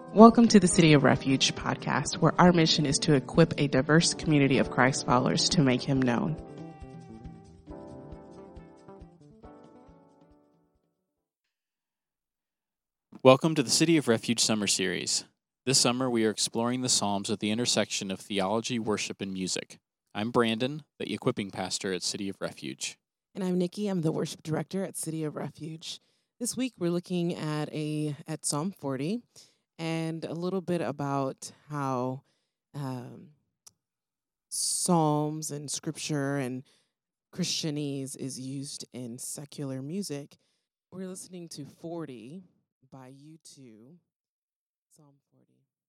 Welcome to the City of Refuge podcast, where our mission is to equip a diverse community of Christ followers to make him known. Welcome to the City of Refuge Summer Series. This summer, we are exploring the Psalms at the intersection of theology, worship, and music. I'm Brandon, the equipping pastor at City of Refuge. And I'm Nikki. I'm the worship director at City of Refuge. This week, we're looking at Psalm 40 and a little bit about how Psalms and scripture and Christianese is used in secular music. We're listening to 40 by U2, Psalm 40.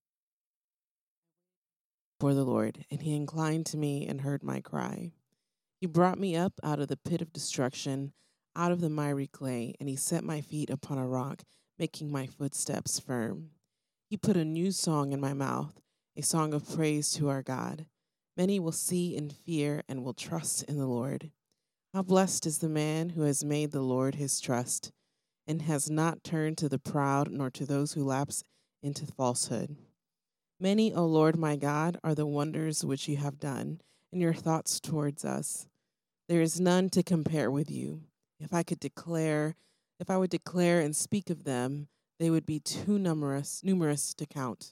For the Lord, and he inclined to me and heard my cry. He brought me up out of the pit of destruction, out of the miry clay, and he set my feet upon a rock, making my footsteps firm. He put a new song in my mouth, a song of praise to our God. Many will see and fear and will trust in the Lord. How blessed is the man who has made the Lord his trust, and has not turned to the proud nor to those who lapse into falsehood. Many, O Lord my God, are the wonders which you have done, and your thoughts towards us. There is none to compare with you. If I would declare and speak of them, they would be too numerous to count.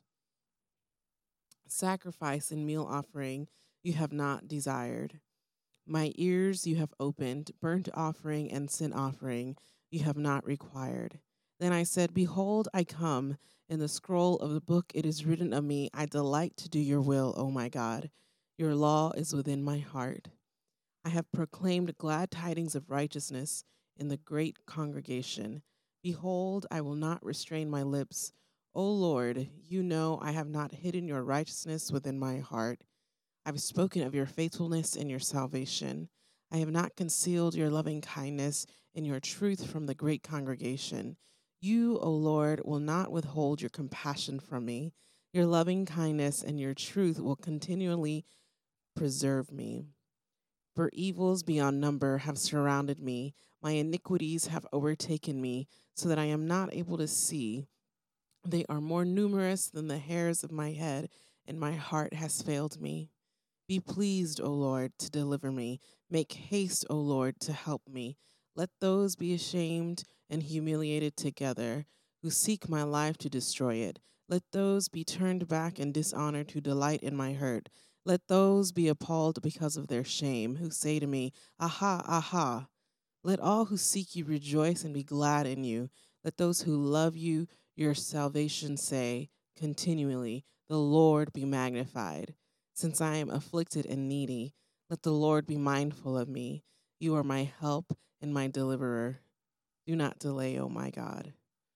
Sacrifice and meal offering you have not desired. My ears you have opened, burnt offering and sin offering you have not required. Then I said, Behold, I come. In the scroll of the book it is written of me, I delight to do your will, O my God. Your law is within my heart. I have proclaimed glad tidings of righteousness in the great congregation. Behold, I will not restrain my lips. O Lord, you know I have not hidden your righteousness within my heart. I have spoken of your faithfulness and your salvation. I have not concealed your loving kindness and your truth from the great congregation. You, O Lord, will not withhold your compassion from me. Your loving kindness and your truth will continually preserve me. For evils beyond number have surrounded me. My iniquities have overtaken me, so that I am not able to see. They are more numerous than the hairs of my head, and my heart has failed me. Be pleased, O Lord, to deliver me. Make haste, O Lord, to help me. Let those be ashamed and humiliated together who seek my life to destroy it. Let those be turned back in dishonor to delight in my hurt. Let those be appalled because of their shame, who say to me, Aha, aha. Let all who seek you rejoice and be glad in you. Let those who love you, your salvation, say continually, The Lord be magnified. Since I am afflicted and needy, let the Lord be mindful of me. You are my help and my deliverer. Do not delay, O my God.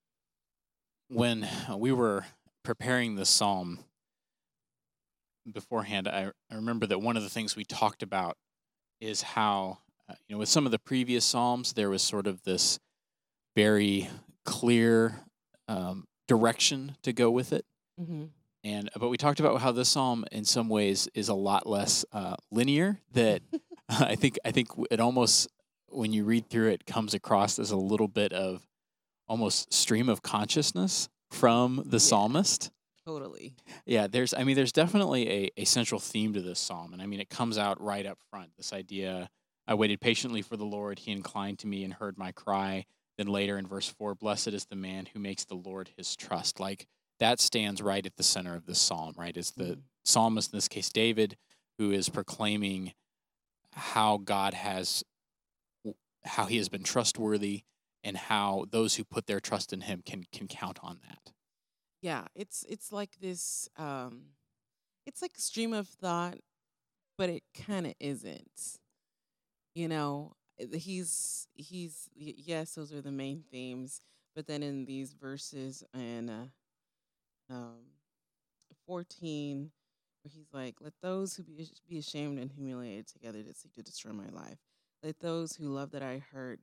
When we were preparing this psalm beforehand, I remember that one of the things we talked about is how, with some of the previous psalms, there was sort of this very clear direction to go with it. Mm-hmm. But we talked about how this psalm, in some ways, is a lot less linear. That I think it almost, when you read through it, comes across as a little bit of almost stream of consciousness from the psalmist. Totally. Yeah, there's definitely a central theme to this psalm, and it comes out right up front. This idea, I waited patiently for the Lord; He inclined to me and heard my cry. Then later in verse 4, blessed is the man who makes the Lord his trust. Like, that stands right at the center of this psalm, right? It's the psalmist, in this case David, who is proclaiming how he has been trustworthy, and how those who put their trust in him can count on that. Yeah, it's like this, it's like a stream of thought, but it kind of isn't. Yes, those are the main themes, but then in these verses and 14, where he's like, let those who be ashamed and humiliated together to seek to destroy my life. Let those who love that I hurt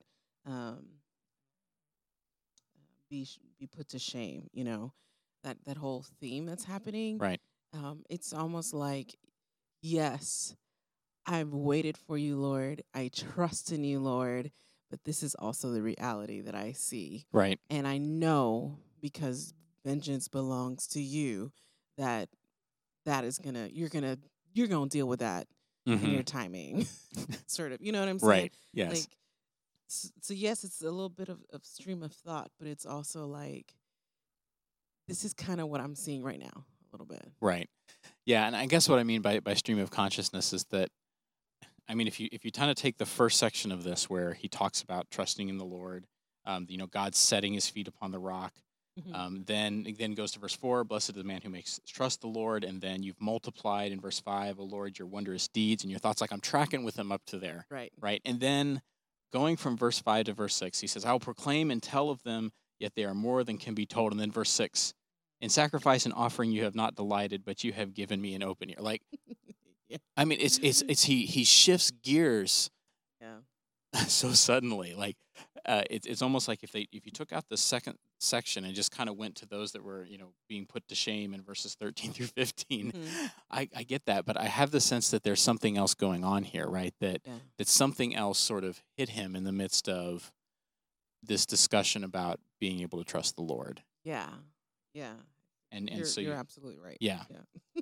be put to shame. That whole theme that's happening. Right. It's almost like, yes, I've waited for you, Lord. I trust in you, Lord. But this is also the reality that I see. Right. And I know, because vengeance belongs to you, that that is gonna you're gonna deal with that in Hmm. your timing, sort of. You know what I'm saying? Right. Yes. Like, so yes, it's a little bit of stream of thought, but it's also like this is kind of what I'm seeing right now, a little bit. Right. Yeah, and I guess what I mean by stream of consciousness is that, I mean, if you kind of take the first section of this where he talks about trusting in the Lord, God setting his feet upon the rock, Hmm. then goes to verse 4, blessed is the man who makes trust the Lord, and then you've multiplied in verse 5, O Lord, your wondrous deeds, and your thoughts, like I'm tracking with him up to there, Right. right? And then going from verse 5 to verse 6, he says, I will proclaim and tell of them, yet they are more than can be told. And then verse 6, in sacrifice and offering you have not delighted, but you have given me an open ear. Like, Yeah. I mean, it's he shifts gears Yeah. so suddenly. Like, it's almost like if you took out the second section and just kind of went to those that were being put to shame in verses 13 through 15. Hmm. I get that, but I have the sense that there's something else going on here, right? That Yeah. that something else sort of hit him in the midst of this discussion about being able to trust the Lord. Yeah. Yeah. And so You're absolutely right. yeah, Yeah.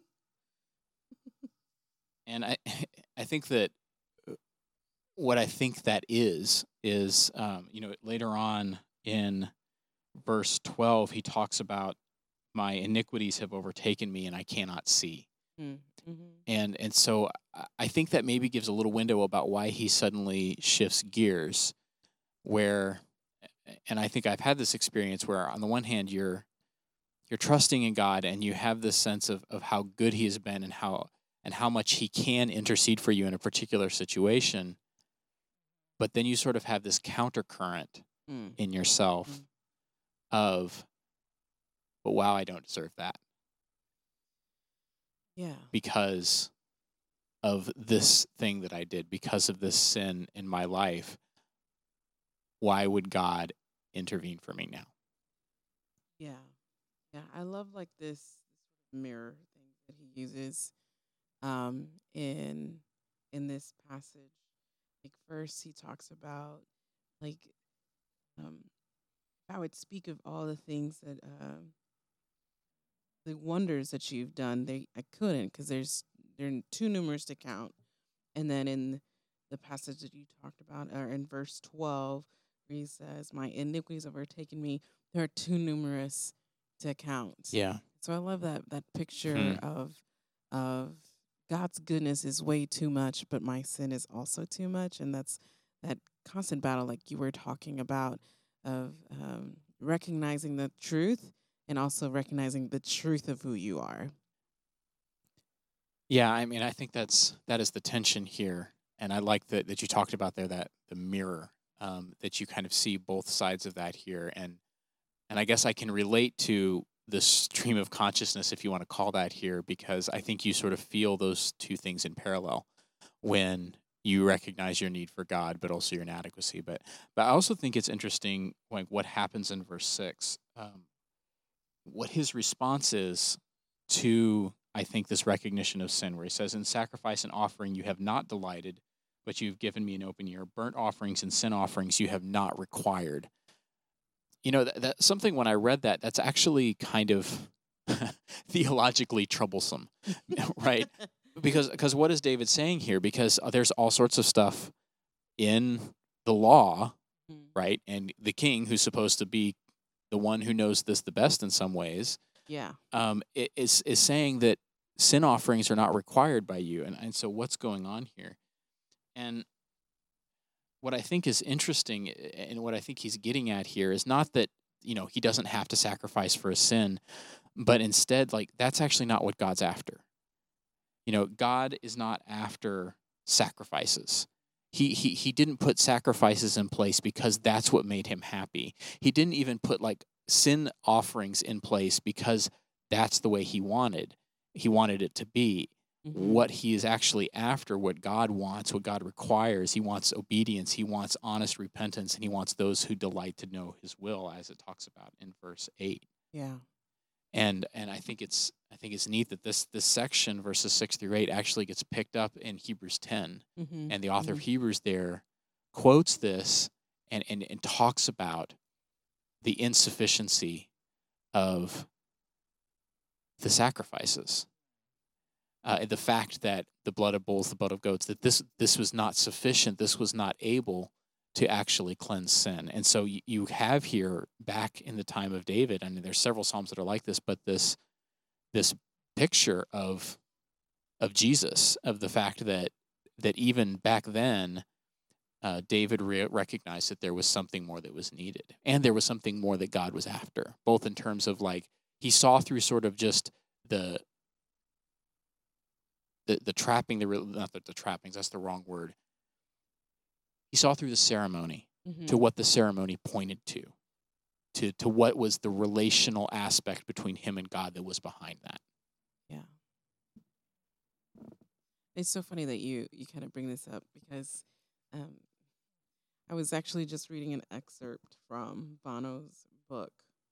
and I I think that what I think that is later on in verse 12 he talks about my iniquities have overtaken me and I cannot see. Mm-hmm. And so I think that maybe gives a little window about why he suddenly shifts gears, where, and I think I've had this experience where on the one hand you're trusting in God and you have this sense of how good he has been and how much he can intercede for you in a particular situation, but then you sort of have this countercurrent Mm. in yourself Mm. of, but wow, I don't deserve that Yeah. because of this thing that I did, because of this sin in my life. Why would God intervene for me now? Yeah. Yeah. I love like this mirror thing that he uses um in in this passage. Like first he talks about like um I would speak of all the things that the wonders that you've done. I couldn't because they're too numerous to count. And then in the passage that you talked about, or in verse 12, where he says, my iniquities have overtaken me, they're too numerous to count. Yeah. So I love that Hmm. picture of God's goodness is way too much, but my sin is also too much. And that's that constant battle, like you were talking about, of recognizing the truth and also recognizing the truth of who you are. Yeah, I mean, I think that is the tension here, and I like that you talked about there, that the mirror, that you kind of see both sides of that here, and I guess I can relate to the stream of consciousness, if you want to call that here, because I think you sort of feel those two things in parallel when you recognize your need for God, but also your inadequacy. But I also think it's interesting, like what happens in verse 6, what his response is to, I think, this recognition of sin, where he says, in sacrifice and offering you have not delighted, but you've given me an open ear. Burnt offerings and sin offerings you have not required. That something, when I read that, that's actually kind of theologically troublesome, right? Because what is David saying here? Because there's all sorts of stuff in the law, Mm. right? And the king, who's supposed to be the one who knows this the best in some ways, Yeah. is saying that sin offerings are not required by you. And so what's going on here? And what I think is interesting, and what I think he's getting at here, is not that, he doesn't have to sacrifice for a sin, but instead, like, that's actually not what God's after. God is not after sacrifices. He didn't put sacrifices in place because that's what made him happy. He didn't even put like sin offerings in place because that's the way he wanted it to be. Mm-hmm. What he is actually after, what God wants, what God requires, he wants obedience, he wants honest repentance, and he wants those who delight to know his will, as it talks about in verse 8. Yeah. And I think it's neat that this section, verses 6 through 8, actually gets picked up in Hebrews 10. Mm-hmm. And the author Mm-hmm. of Hebrews there quotes this and talks about the insufficiency of the sacrifices. The fact that the blood of bulls, the blood of goats, that this was not sufficient, this was not able to actually cleanse sin. And so you have here, back in the time of David, I mean, there's several Psalms that are like this, but this picture of Jesus, of the fact that even back then, David recognized that there was something more that was needed, and there was something more that God was after, both in terms of, like, he saw through sort of just the trapping, not the trappings, that's the wrong word. He saw through the ceremony to what the ceremony pointed to what was the relational aspect between him and God that was behind that. Yeah. It's so funny that you kind of bring this up, because I was actually just reading an excerpt from Bono's book.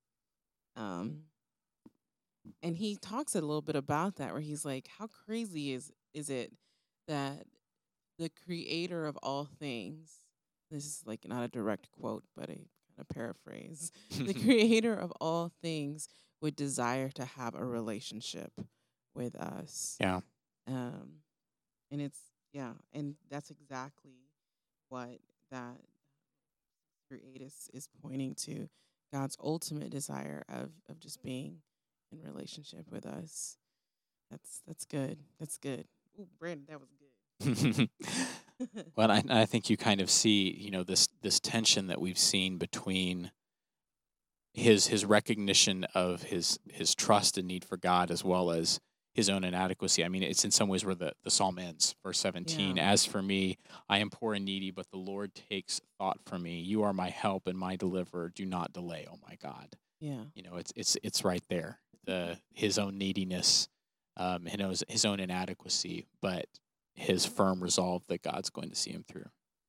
And he talks a little bit about that, where he's like, how crazy is it that the creator of all things, this is like not a direct quote, but a kind of paraphrase, the creator of all things would desire to have a relationship with us. Yeah. And it's, and that's exactly what that create is pointing to, God's ultimate desire of just being in relationship with us. That's good. That's good. Ooh, Brandon, that was good. Well, I think you kind of see, this tension that we've seen between his recognition of his trust and need for God, as well as his own inadequacy. I mean, it's in some ways where the psalm ends, verse 17. Yeah. As for me, I am poor and needy, but the Lord takes thought for me. You are my help and my deliverer. Do not delay, oh my God. Yeah. It's right there. His own neediness, his own inadequacy, but his firm resolve that God's going to see him through.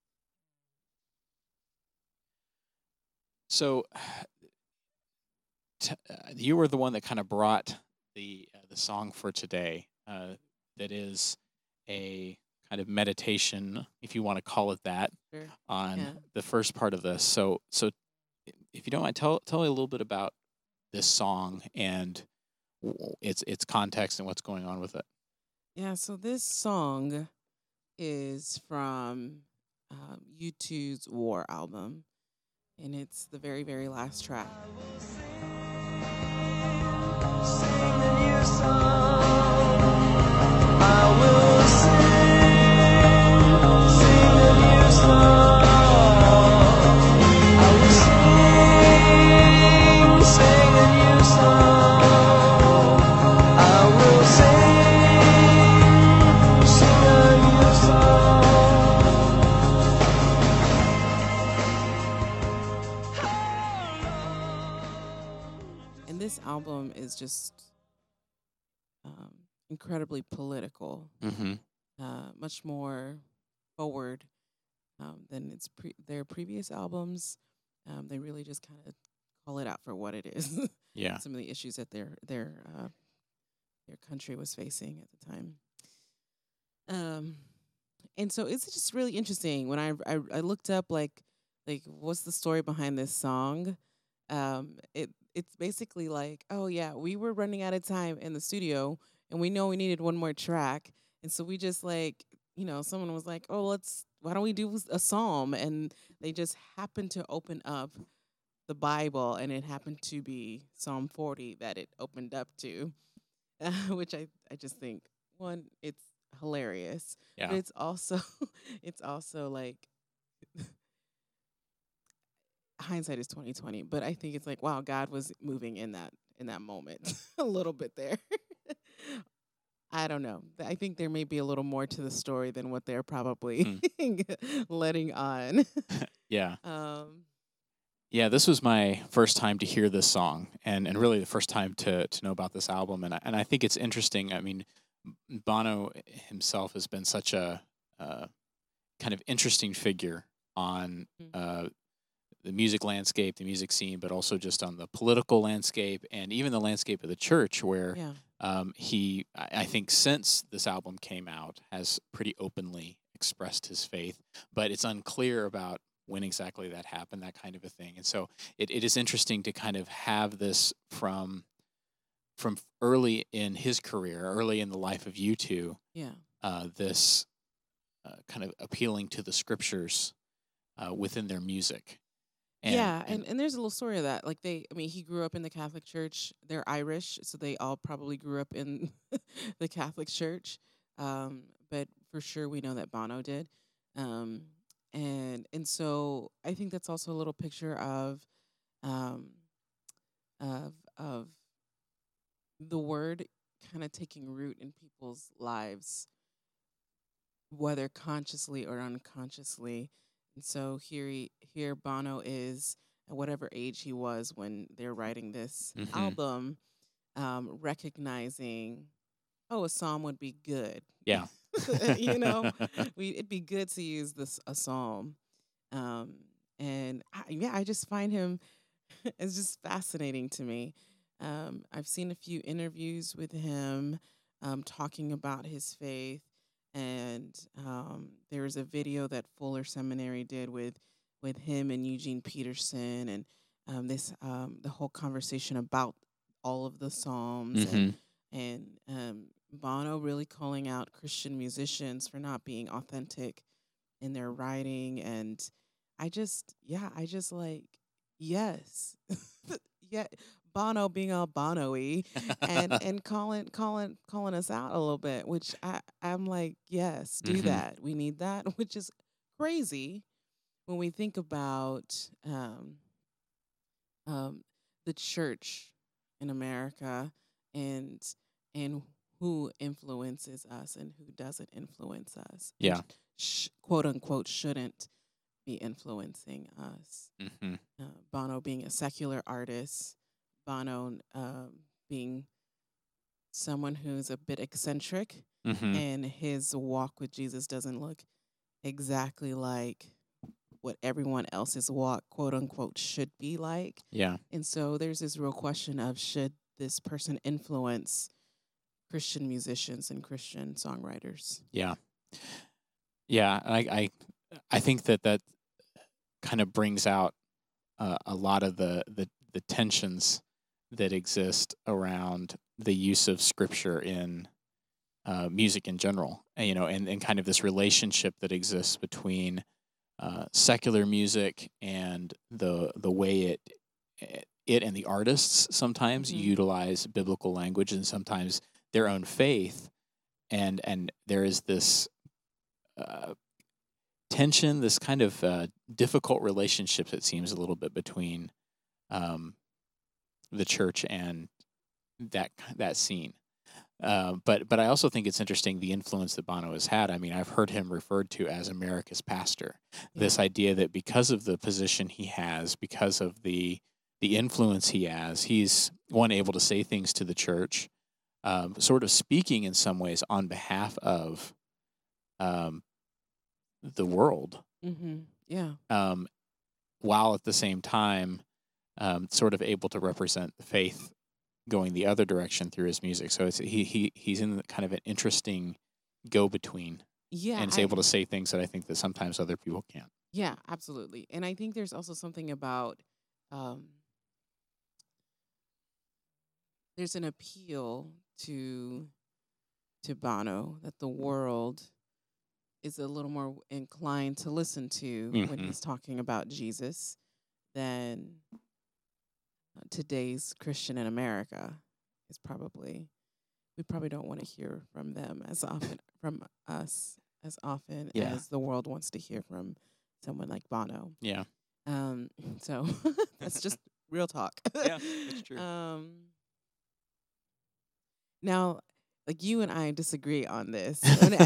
So you were the one that kind of brought the song for today. That is a kind of meditation, if you want to call it that, Sure. on the first part of this. So if you don't mind, tell me a little bit about this song and its context and what's going on with it. Yeah, so this song is from U2's War album, and it's the very, very last track. Sing a new song. I will sing a new song. I will sing a new song. I will sing a new song. And this album is just incredibly political, much more forward than their previous albums. They really just kind of call it out for what it is. Yeah. Some of the issues that their country was facing at the time. And so it's just really interesting when I looked up like what's the story behind this song. It's basically like, oh yeah, we were running out of time in the studio and we know we needed one more track, and so we just someone was like, oh, why don't we do a psalm, and they just happened to open up the Bible, and it happened to be Psalm 40 that it opened up to, which I just think, one, it's hilarious, Yeah. but it's also like hindsight is 2020, but I think it's like, wow, God was moving in that moment a little bit there. I don't know. I think there may be a little more to the story than what they're probably letting on. Yeah. Yeah, this was my first time to hear this song, and really the first time to know about this album, and I think it's interesting. I mean, Bono himself has been such a kind of interesting figure on the music landscape, the music scene, but also just on the political landscape and even the landscape of the church, where he, I think since this album came out, has pretty openly expressed his faith, but it's unclear about when exactly that happened, that kind of a thing. And so it is interesting to kind of have this from from early in his career, early in the life of U2, Yeah. this kind of appealing to the scriptures within their music. Yeah, and there's a little story of that. Like he grew up in the Catholic Church. They're Irish, so they all probably grew up in the Catholic Church. But for sure, we know that Bono did. Um, and so I think that's also a little picture um, of the word kind of taking root in people's lives, whether consciously or unconsciously. And so here Bono is at whatever age he was when they're writing this Mhm. album, recognizing, a psalm would be good. Yeah. It'd be good to use a psalm. And I just find him it's just fascinating to me. I've seen a few interviews with him talking about his faith, and there was a video that Fuller Seminary did with him and Eugene Peterson, and the whole conversation about all of the psalms, Mhm. and Bono really calling out Christian musicians for not being authentic in their writing, and I just like, yes, yeah, Bono being all Bono-y and calling us out a little bit, which I'm like, yes, do Mhm. that. We need that, which is crazy when we think about the church in America and who influences us and who doesn't influence us. and Yeah. quote unquote shouldn't be influencing us. Mhm. Bono being a secular artist, Bono being someone who's a bit eccentric, Mhm. and his walk with Jesus doesn't look exactly like what everyone else's walk, quote unquote, should be like. Yeah. And so there's this real question of, should this person influence Christian musicians and Christian songwriters? Yeah. Yeah. I think that kind of brings out a lot of the tensions that exist around the use of scripture in music in general, and kind of this relationship that exists between secular music and the way it and the artists sometimes Mhm. utilize biblical language and sometimes their own faith, and there is this tension, this kind of difficult relationship that seems a little bit between the church and that scene. But I also think it's interesting the influence that Bono has had. I mean, I've heard him referred to as America's pastor. This idea that because of the position he has, because of the influence he has, he's able to say things to the church, sort of speaking in some ways on behalf of the world, Mm-hmm. Yeah. while at the same time sort of able to represent the faith going the other direction through his music. So he's in kind of an interesting go between, Yeah. and is able to say things that I think that sometimes other people can't. Yeah, absolutely. And I think there's also something about there's an appeal to Bono that the world is a little more inclined to listen to when Mhm. he's talking about Jesus than today's Christian in America is probably, we probably don't want to hear from them as often, from us as often Yeah. as the world wants to hear from someone like Bono. Yeah. So that's just real talk. Yeah, that's true. Now, like, you and I disagree on this,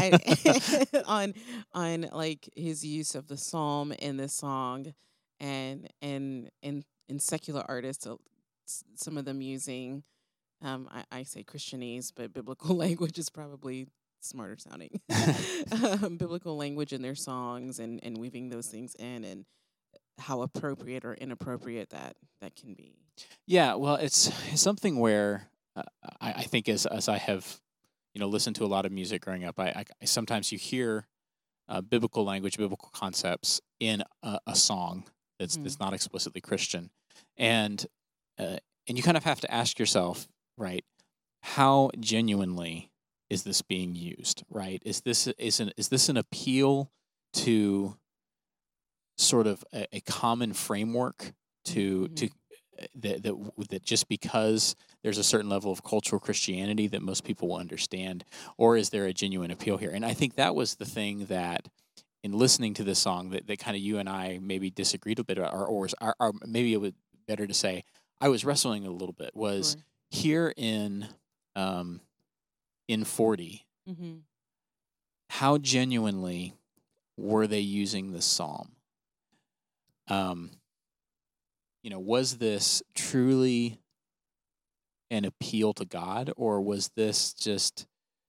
on like his use of the psalm in this song, and secular artists, some of them using, I say Christianese, but biblical language is probably smarter sounding. Biblical language in their songs, and weaving those things in, and how appropriate or inappropriate that can be. Yeah, well, it's something where I think as I have, listened to a lot of music growing up, I sometimes you hear biblical language, biblical concepts in a song that's Mhm. not explicitly Christian, and you kind of have to ask yourself, right? how genuinely is this being used, right? Is this an appeal to sort of a common framework to that just because there's a certain level of cultural Christianity that most people will understand, or is there a genuine appeal here? And I think that was the thing that in listening to this song that kind of you and I maybe disagreed a bit about, or maybe it would better to say I was wrestling a little bit was Sure. here in 40, Mm-hmm. how genuinely were they using this psalm? Was this truly an appeal to God, or was this just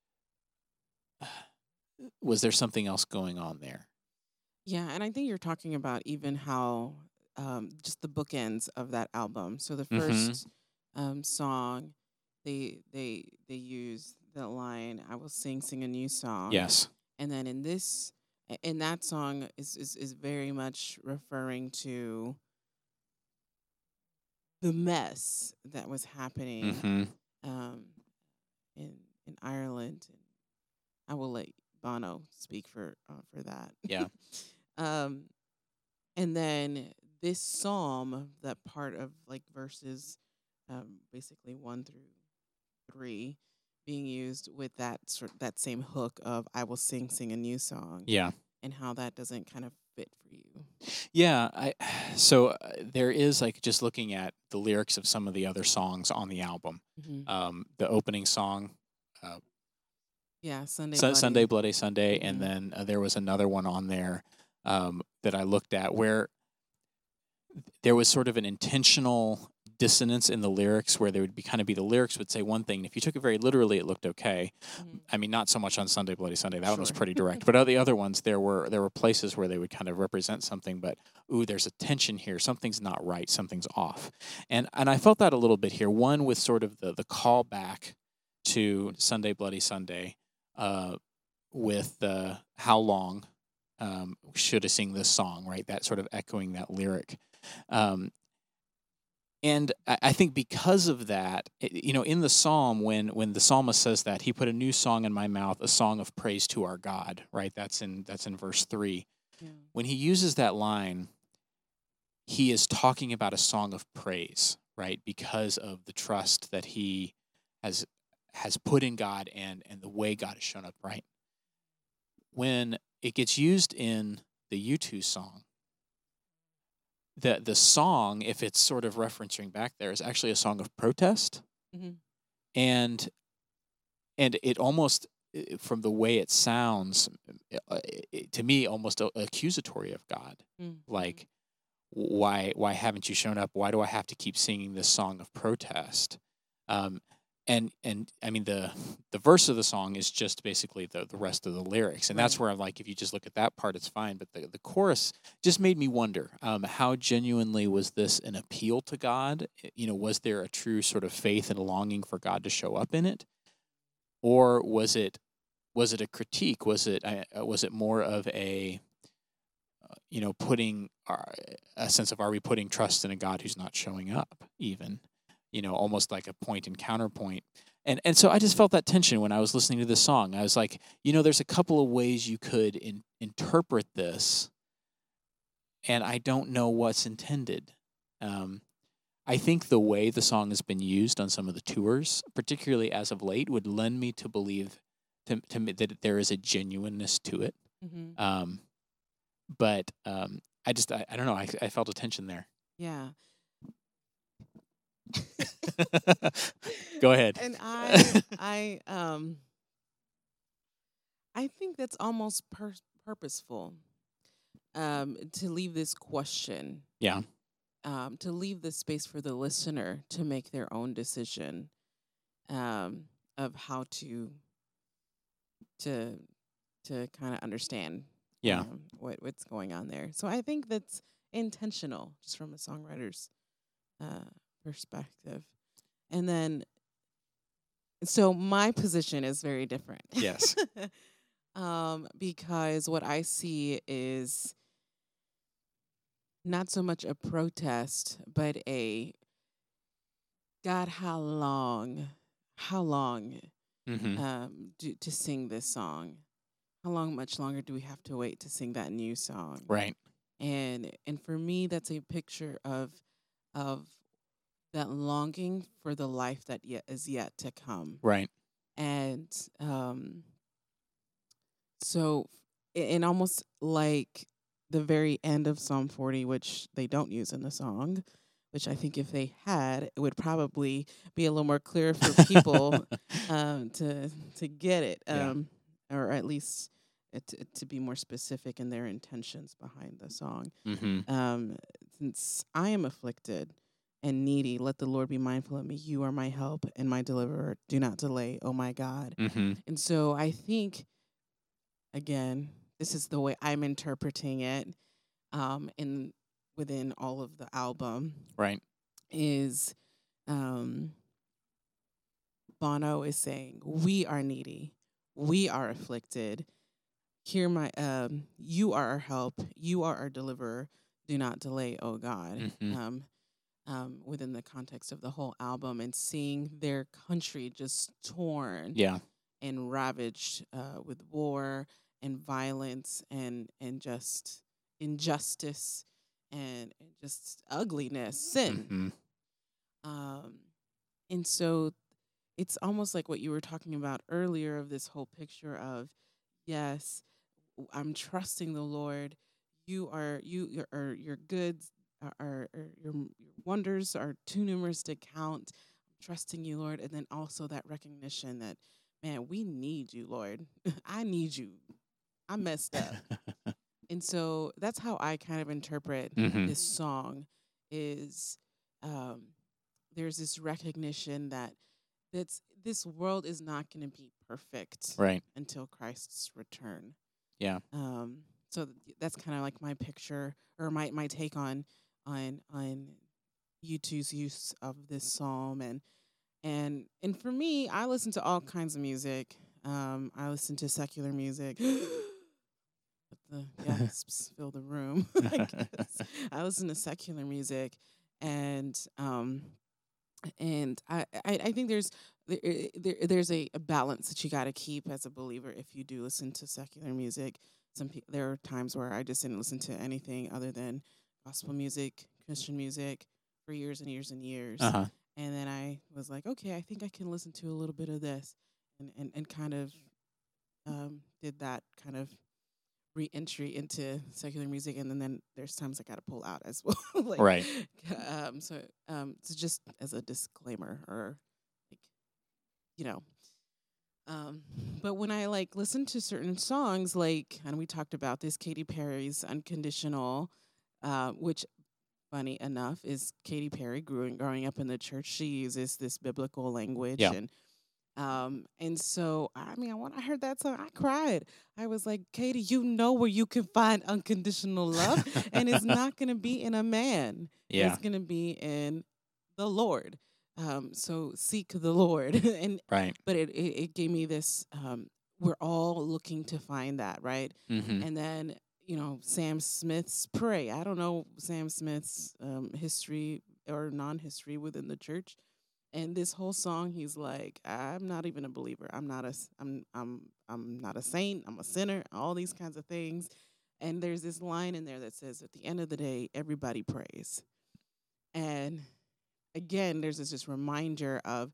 was there something else going on there? Yeah, and I think you're talking about even how just the bookends of that album. So the Mm-hmm. first song, they use the line, "I will sing a new song," Yes. and then in that song is very much referring to the mess that was happening Mm-hmm. um, in Ireland. And I will let Bono speak for that. Yeah. um, and then this psalm, that part of like verses, basically 1 through 3, being used with that same hook of "I will sing a new song," Yeah. and how that doesn't kind of fit for you. Yeah. There is like just looking at the lyrics of some of the other songs on the album. Hmm. The opening song, uh, Yeah, Sunday Sunday Bloody. Bloody Sunday, and Hmm. then there was another one on there that I looked at where there was sort of an intentional dissonance in the lyrics where there would be kind of be the lyrics would say one thing, and if you took it very literally, it looked okay. Hmm. I mean, not so much on Sunday Bloody Sunday. That one was Sure. pretty direct, but the other ones there were places where they would kind of represent something, but ooh, there's a tension here. Something's not right. Something's off, and I felt that a little bit here. One with sort of the call back to Sunday Bloody Sunday, with the how long should I sing this song, right? That sort of echoing that lyric. Um, and I think because of that, in the psalm, when the psalmist says that, he put a new song in my mouth, a song of praise to our God, right? That's in verse 3. Yeah. When he uses that line, he is talking about a song of praise, right? Because of the trust that he has put in God and the way God has shown up, right? When it gets used in the U2 song, the song, if it's sort of referencing back there, is actually a song of protest, Hmm. and it almost from the way it sounds to me almost accusatory of God, Hmm. like why haven't you shown up? Why do I have to keep singing this song of protest? Um, and I mean the verse of the song is just basically the rest of the lyrics, and that's Right. where I'm like, if you just look at that part, it's fine. But the chorus just made me wonder, how genuinely was this an appeal to God? Was there a true sort of faith and longing for God to show up in it, or was it a critique? Was it more of a putting a sense of, are we putting trust in a God who's not showing up, even, almost like a point and counterpoint. And so I just felt that tension when I was listening to this song. I was like, there's a couple of ways you could interpret this, and I don't know what's intended. I think the way the song has been used on some of the tours, particularly as of late, would lend me to believe to me that there is a genuineness to it. Hmm. Um, but I don't know. I felt a tension there. Yeah. Go ahead. And I think that's almost purposeful, to leave this question, Yeah. to leave the space for the listener to make their own decision, of how to kind of understand, Yeah. what's going on there. So I think that's intentional, just from a songwriter's perspective. And then, so my position is very different. Yes. Because what I see is not so much a protest, but a, God, how long? how long Mm-hmm. to sing this song? How long, much longer do we have to wait to sing that new song? Right. And for me, that's a picture of that longing for the life that yet is yet to come. Right. And so, in almost like the very end of Psalm 40, which they don't use in the song, which I think if they had, it would probably be a little more clear for people to get it, Yeah. or at least to be more specific in their intentions behind the song. Mm-hmm. Um, since I am afflicted and needy, let the Lord be mindful of me. You are my help and my deliverer. Do not delay, oh my God. Mm-hmm. And so I think, again, this is the way I'm interpreting it, in within all of the album, Right. is um, Bono is saying, we are needy, we are afflicted. Hear my, you are our help, you are our deliverer. Do not delay, oh God. Mm-hmm. Within the context of the whole album, and seeing their country just torn Yeah. and ravaged with war and violence and just injustice and just ugliness, sin. Mm-hmm. Um, and so it's almost like what you were talking about earlier of this whole picture of, yes, I'm trusting the Lord. Your goods are your wonders are too numerous to count. I'm trusting you, Lord, and then also that recognition that, man, we need you, Lord. I need you. I messed up. And so that's how I kind of interpret Mm-hmm. this song is, um, there's this recognition that this world is not going to be perfect Right. until Christ's return. Yeah. So that's kind of like my picture or my take on U2's use of this psalm, and for me, I listen to all kinds of music. I listen to secular music. The gasps fill the room. I guess I listen to secular music, and I think there's a balance that you got to keep as a believer if you do listen to secular music. There are times where I just didn't listen to anything other than gospel music, Christian music for years and years and years. Uh-huh. And then I was like, okay, I think I can listen to a little bit of this, and kind of did that kind of re-entry into secular music, and then there's times I gotta pull out as well. Like, Right. so just as a disclaimer, or like, you know, but when I like listen to certain songs, like, and we talked about this, Katy Perry's "Unconditional," which, funny enough, is Katy Perry growing up in the church. She uses this biblical language, Yeah. and so I mean, when I heard that song, I cried. I was like, Katie, you know where you can find unconditional love, and it's not going to be in a man. Yeah. It's going to be in the Lord. So seek the Lord, and Right. but it gave me this. We're all looking to find that, right? Mm-hmm. And then Sam Smith's "Pray." I don't know Sam Smith's history or non-history within the church. And this whole song, he's like, I'm not even a believer. I'm not I'm not a saint. I'm a sinner. All these kinds of things. And there's this line in there that says, at the end of the day, everybody prays. And again, there's this reminder of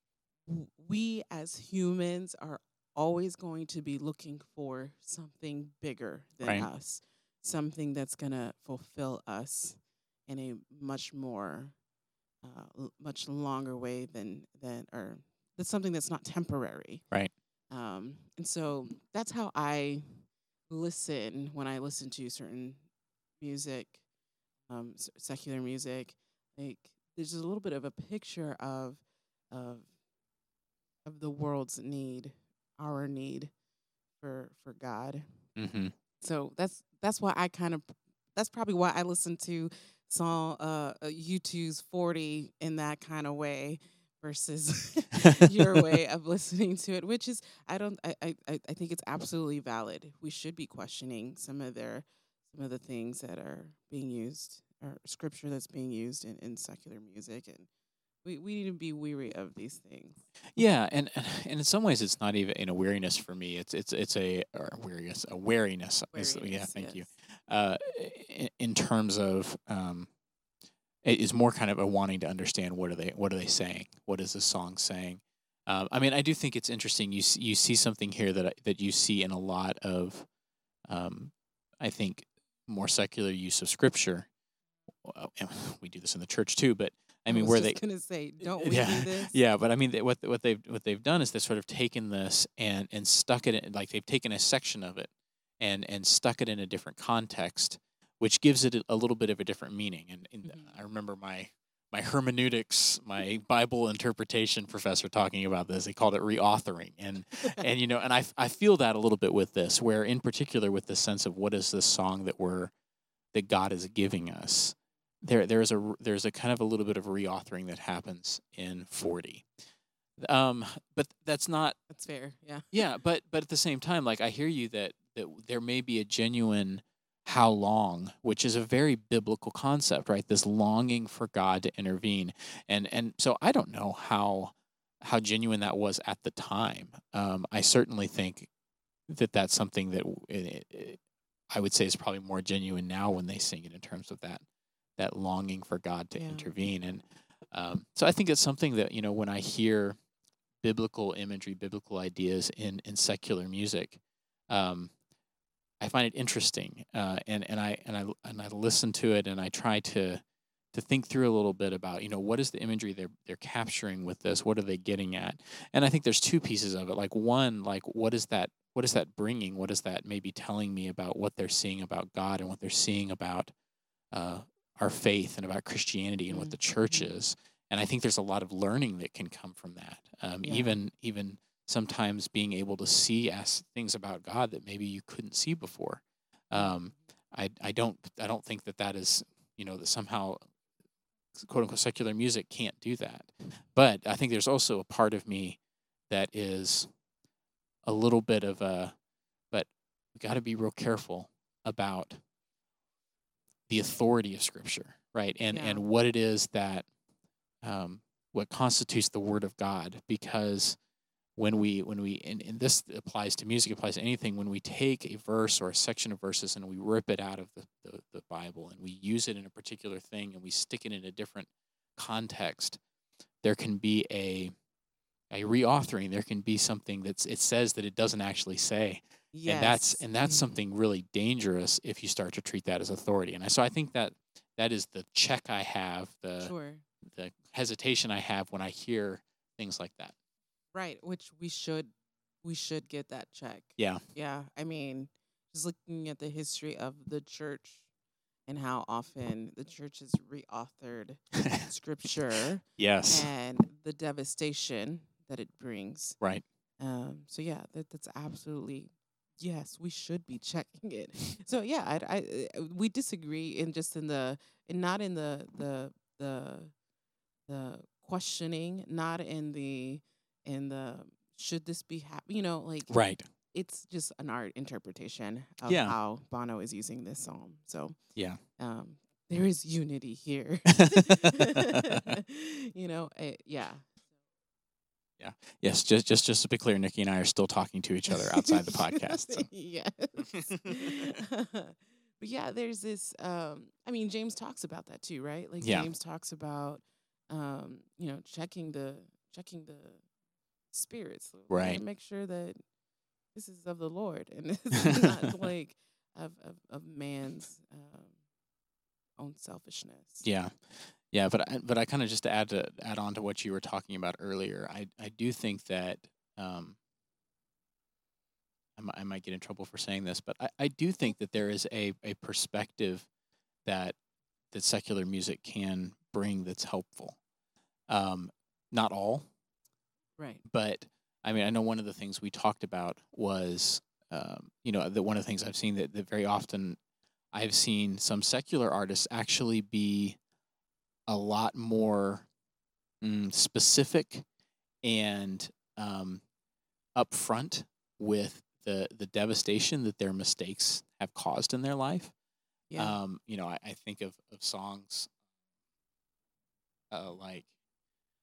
we as humans are always going to be looking for something bigger than Right. us, something that's gonna fulfill us in a much more much longer way or that's something that's not temporary. Right. And so that's how I listen when I listen to certain music, secular music. Like, there's a little bit of a picture of of the world's need, our need for God. Mm-hmm. So that's why that's probably why I listen to song U2's 40 in that kind of way versus your way of listening to it, which is I think it's absolutely valid. We should be questioning some of the things that are being used, or scripture that's being used in secular music, and We need to be weary of these things. Yeah, and in some ways, it's not even in a weariness for me. It's a or weariness, a wariness. Yeah, Weariness, thank you. yes. In terms of it is more kind of a wanting to understand what are they saying? What is the song saying? I mean, I do think it's interesting. You see something here that you see in a lot of, um, I think, more secular use of scripture. And we do this in the church too, but I I mean, was where they just gonna say, don't we yeah, do this? yeah, but I mean, what they've done is they've sort of taken this and stuck it in, like they've taken a section of it and stuck it in a different context, which gives it a little bit of a different meaning. And Mhm. I remember my hermeneutics, my Bible interpretation professor talking about this. He called it reauthoring, and I feel that a little bit with this, where in particular with the sense of what is this song that God is giving us. There's a kind of a little bit of reauthoring that happens in 40. But that's not That's fair. Yeah. yeah, but at the same time, like I hear you that there may be a genuine how long, which is a very biblical concept, right? This longing for God to intervene. And so I don't know how genuine that was at the time. I certainly think that's something that I would say is probably more genuine now when they sing it in terms of that longing for God to Yeah. intervene. And so I think it's something that when I hear biblical imagery, biblical ideas in secular music, I find it interesting, and I listen to it, and I try to think through a little bit about what is the imagery they're capturing with this, what are they getting at, and I think there's two pieces of it. Like one, like what is that bringing, what is that maybe telling me about what they're seeing about God and what they're seeing about uh, our faith and about Christianity and what the church Mhm. is. And I think there's a lot of learning that can come from that. Yeah. Even sometimes being able to see things about God that maybe you couldn't see before. Um, I don't think that is that somehow quote unquote secular music can't do that. But I think there's also a part of me that is a little bit of a but we got to be real careful about the authority of Scripture, right? And Yeah. what it is that what constitutes the Word of God, because when we and this applies to music, applies to anything. When we take a verse or a section of verses and we rip it out of the Bible and we use it in a particular thing and we stick it in a different context, there can be a reauthoring. There can be something it says that it doesn't actually say, and Yes. that's something really dangerous if you start to treat that as authority. And so I think that is the check I have, Sure. the hesitation I have when I hear things like that. Right. Which we should get that check. Yeah. Yeah. I mean, just looking at the history of the church and how often the church has reauthored scripture Yes. and the devastation that it brings. Right. So yeah, that's absolutely yes. We should be checking it. So yeah, we disagree in just in the and not in the questioning, not in the should this be like Right. it's just an art interpretation of Yeah. how Bono is using this psalm. So Yeah. um, there is unity here. Yeah. Yeah. Yes. Just to be clear, Nikki and I are still talking to each other outside the podcast. So. Yes. But yeah, there's this I mean James talks about that too, right? Like Yeah. James talks about checking the spirits. We gotta Right. make sure that this is of the Lord and it's not like of man's own selfishness. Yeah. Yeah, but I kind of just to add on to what you were talking about earlier, I do think that I might get in trouble for saying this, but I do think that there is a perspective that secular music can bring that's helpful. Not all, Right. but I mean I know one of the things we talked about was that one of the things I've seen that very often I've seen some secular artists actually be a lot more specific and upfront with the devastation that their mistakes have caused in their life. Yeah. I think of songs like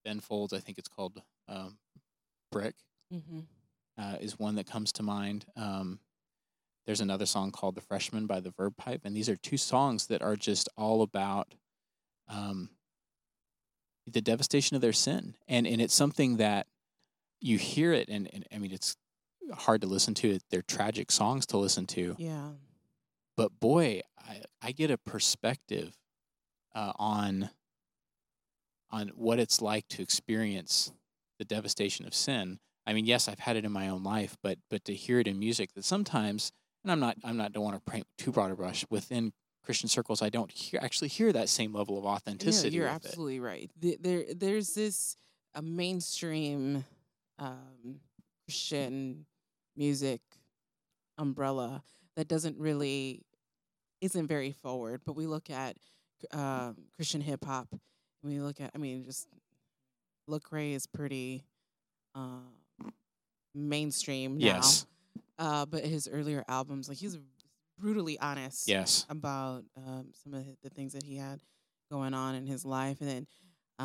Ben Folds, I think it's called Brick, Mm-hmm. is one that comes to mind. There's another song called The Freshman by the Verb Pipe. And these are two songs that are just all about um, the devastation of their sin. And it's something that you hear it, and I mean, it's hard to listen to. They're tragic songs to listen to. Yeah. But boy, I get a perspective on what it's like to experience the devastation of sin. I mean, yes, I've had it in my own life, but to hear it in music, that sometimes, and don't want to paint too broad a brush within Christian circles, I don't actually hear that same level of No, authenticity. you're with it. absolutely right. There's this a mainstream Christian music umbrella that isn't very forward. But we look at Christian hip hop, and we look at, I mean, just Lecrae is pretty uh, mainstream now. Yes, But his earlier albums, like, he's brutally honest yes, about some of the things that he had going on in his life. And then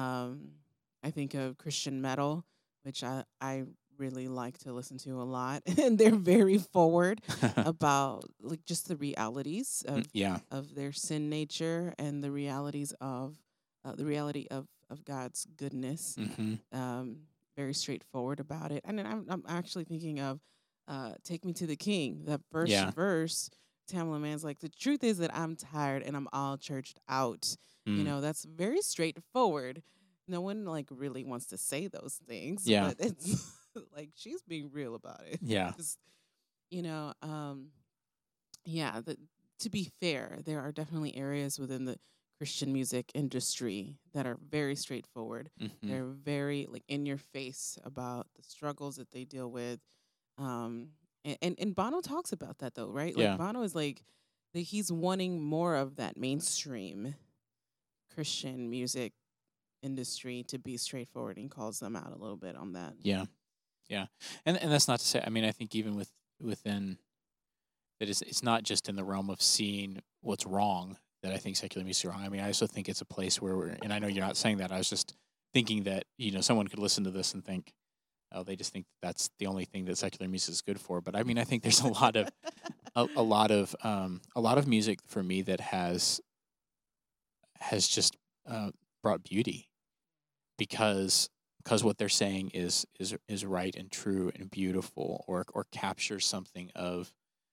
I think of Christian metal, which I really like to listen to a lot. And they're very forward about, like, just the realities yeah, of their sin nature and the realities of the reality of God's goodness. hmm Very straightforward about it. And then I'm actually thinking of Take Me to the King. That first Yeah. verse, Tamala Mann's like, the truth is that I'm tired and I'm all churched out. You Mm. know, that's very straightforward. No one, like, really wants to say those things. Yeah. But it's like, she's being real about it. Yeah. Just, you know, yeah, to be fair, there are definitely areas within the Christian music industry that are very straightforward. Mhm. They're very, like, in your face about the struggles that they deal with. And Bono talks about that, though, right? Yeah. Like, Bono is like, he's wanting more of that mainstream Christian music industry to be straightforward, and calls them out a little bit on that. Yeah. Yeah. And that's not to say, I mean, I think even within that, it's not just in the realm of seeing what's wrong that I think secular music is wrong. I mean, I also think it's a place where and I know you're not saying that. I was just thinking that, someone could listen to this and think, oh, they just think that's the only thing that secular music is good for. But I mean, I think there's a lot of a lot of music for me that has just brought beauty, because what they're saying is right and true and beautiful, or captures something of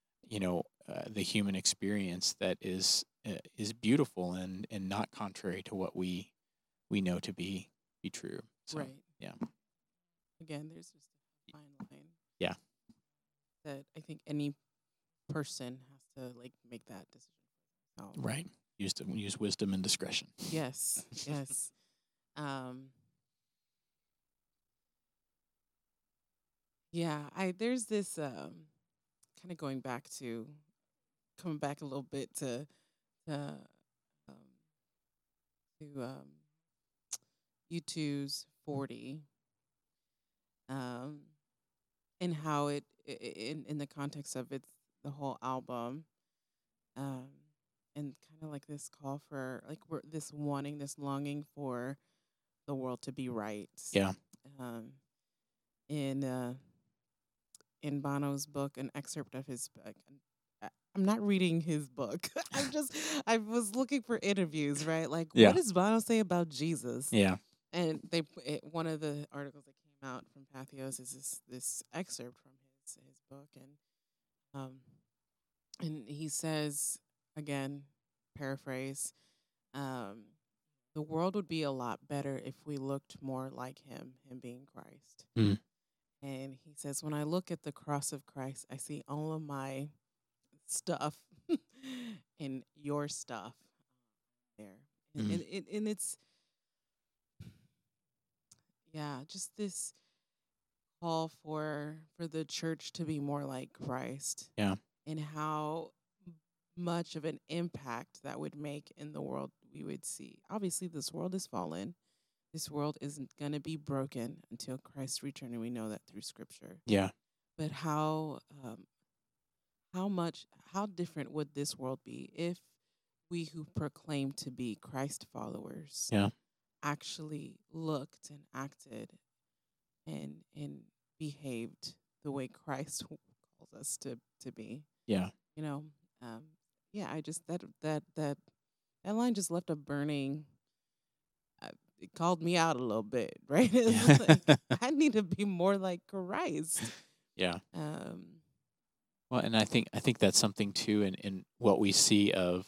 the human experience that is beautiful and not contrary to what we know to be true. So, Right. yeah. Again, there's just a fine line. Yeah. That I think any person has to, like, make that decision. Oh, Right. Use wisdom and discretion. yes, yes. Yeah, there's this kind of coming back a little bit to um, U2's 40, and how in the context of the whole album, um, and kind of like this call for, like, this wanting, this longing for the world to be right. Yeah. Um, in Bono's book, an excerpt of his book. I'm not reading his book. I was looking for interviews, right? Like, Yeah. what does Bono say about Jesus? Yeah. And one of the articles that came out from Pathos is this excerpt from his book, and he says, again, paraphrase, the world would be a lot better if we looked more like him being Christ. Mm. And he says, when I look at the cross of Christ, I see all of my stuff and your stuff there. And, Mhm. and it's, yeah, just this call for the church to be more like Christ. Yeah. And how much of an impact that would make in the world we would see. Obviously, this world is fallen. This world isn't going to be broken until Christ's return, and we know that through Scripture. Yeah. But how different would this world be if we who proclaim to be Christ followers Yeah. actually looked and acted and behaved the way Christ calls us to be. Yeah. You know, um, yeah. I just that line just left a burning. Uh, it called me out a little bit, right? It's like I need to be more like Christ. Yeah. Um, Well, and I think that's something too in what we see of,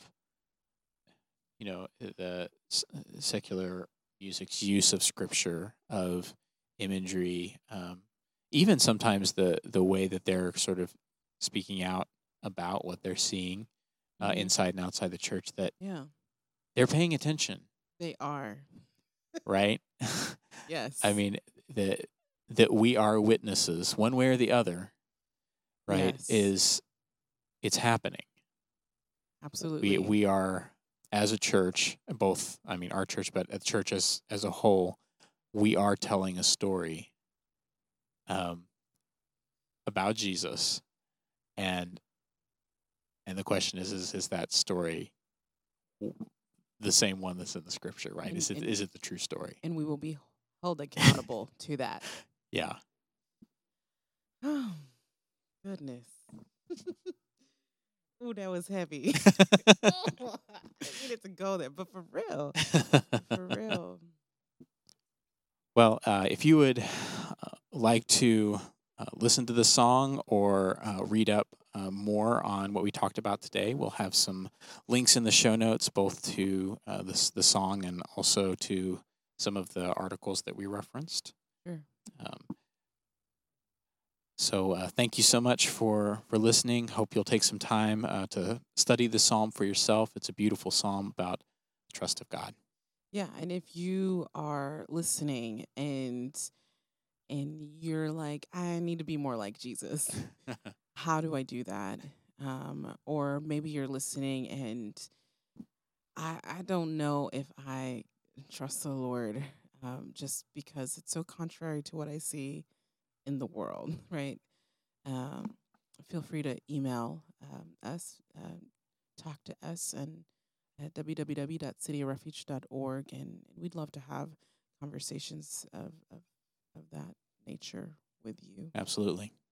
the secular music's use of scripture, of imagery, even sometimes the way that they're sort of speaking out about what they're seeing mhm, inside and outside the church, that yeah, they're paying attention, they are. right? Yes. I mean, that we are witnesses one way or the other, right? Yes. It's happening. We Absolutely. we are, as a church, both, I mean, our church, but a church as a whole, we are telling a story um, about Jesus, and the question is that story the same one that's in the scripture, right? And Is it the true story? and we will be held accountable to that. Yeah. Oh, goodness. Ooh, that was heavy. I needed to go there, but for real. For real. Well, if you would like to listen to the song or read up more on what we talked about today, we'll have some links in the show notes, both to the song and also to some of the articles that we referenced. Sure. So thank you so much for listening. Hope you'll take some time to study the psalm for yourself. It's a beautiful psalm about the trust of God. Yeah, and if you are listening and you're like, I need to be more like Jesus. How do I do that? Or maybe you're listening and I don't know if I trust the Lord, just because it's so contrary to what I see in the world, right? Um, Feel free to email us, talk to us, and at www.cityofrefuge.org, and we'd love to have conversations of that nature with you. Absolutely.